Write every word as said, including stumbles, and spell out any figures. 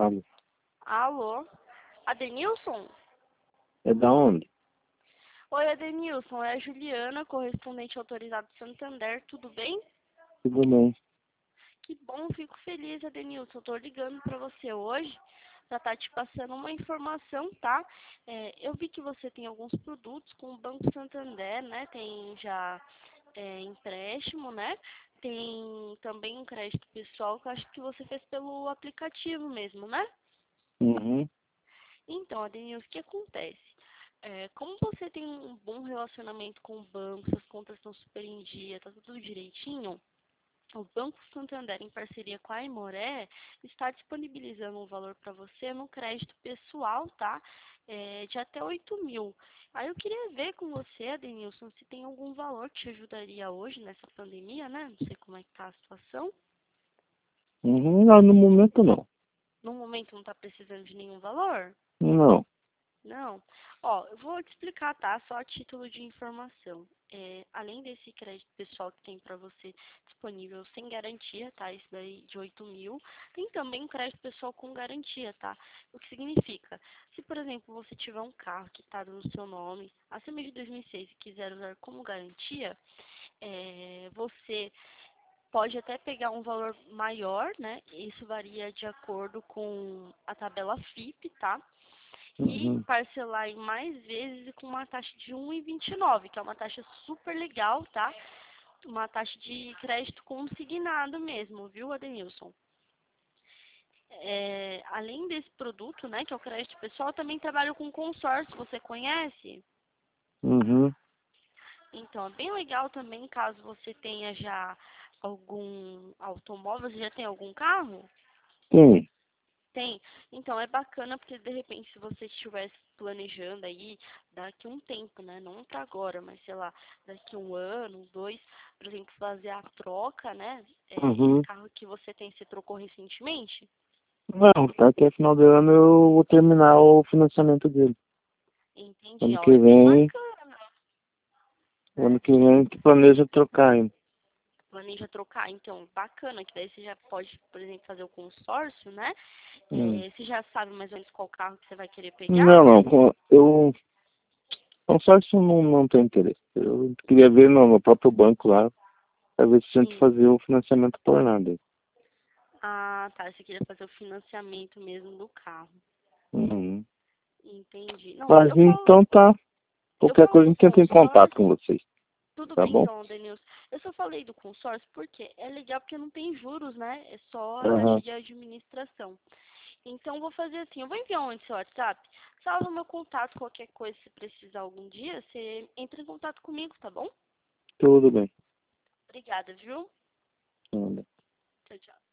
Alô. Alô? Adenilson? É da onde? Oi, Adenilson. É a Juliana, correspondente autorizado do Santander. Tudo bem? Tudo bem. Que bom, fico feliz, Adenilson. Eu tô ligando para você hoje para estar te passando uma informação, tá? É, eu vi que você tem alguns produtos com o Banco Santander, né? Tem já é, empréstimo, né? Tem também um crédito pessoal que eu acho que você fez pelo aplicativo mesmo, né? Uhum. Então, Adenilson, o que acontece? É, como você tem um bom relacionamento com o banco, suas contas estão super em dia, tá tudo direitinho, o Banco Santander, em parceria com a Aimoré, está disponibilizando um valor para você no crédito pessoal, tá? É, de até oito mil. Aí eu queria ver com você, Adenilson, se tem algum valor que te ajudaria hoje nessa pandemia, né? Não sei como é que tá a situação. Uhum. Não, no momento não. No momento não está precisando de nenhum valor? Não. Não. Ó, eu vou te explicar, tá? Só a título de informação. É, além desse crédito pessoal que tem para você disponível sem garantia, tá? Esse daí de oito mil. Tem também um crédito pessoal com garantia, tá? O que significa? Se, por exemplo, você tiver um carro que está no seu nome, acima de dois mil e seis e quiser usar como garantia, é, você pode até pegar um valor maior, né? Isso varia de acordo com a tabela F I P, tá? E Uhum. parcelar em mais vezes e com uma taxa de um vírgula vinte e nove, que é uma taxa super legal, tá? Uma taxa de crédito consignado mesmo, viu, Adenilson? É, além desse produto, né, que é o crédito pessoal, eu também trabalho com consórcio, você conhece? Uhum. Então, é bem legal também, caso você tenha já algum automóvel, você já tem algum carro? Tem. Tem. Então é bacana porque de repente se você estivesse planejando aí daqui um tempo, né? Não para agora, mas sei lá, daqui um ano, dois, por exemplo, fazer a troca, né? É, esse Uhum. carro que você tem, você trocou recentemente? Não, tá até final do ano eu vou terminar o financiamento dele. Entendi, Ano ó, que é bem vem, bacana, o ano né? que vem que planeja trocar ainda. Planeja trocar, então, bacana, que daí você já pode, por exemplo, fazer o consórcio, né? Hum. É, você já sabe mais ou menos qual carro que você vai querer pegar? Não, não. com- Eu consórcio não, não tem interesse. Eu queria ver no, no próprio banco lá, pra ver se a gente Sim. fazia o financiamento por nada. Ah, tá, você queria fazer o financiamento mesmo do carro. Uhum. Entendi. Não, Mas eu falo, então tá. eu Qualquer falo coisa a do gente entra em contato com consórcio. vocês, Tudo tá bem bom? então, Denilson. Eu só falei do consórcio porque é legal porque não tem juros, né? É só a taxa Aham. de administração. Então vou fazer assim, eu vou enviar um no seu WhatsApp. Salva o meu contato, qualquer coisa, se precisar algum dia, você entra em contato comigo, tá bom? Tudo bem. Obrigada, viu? Tudo bem. Tchau, tchau.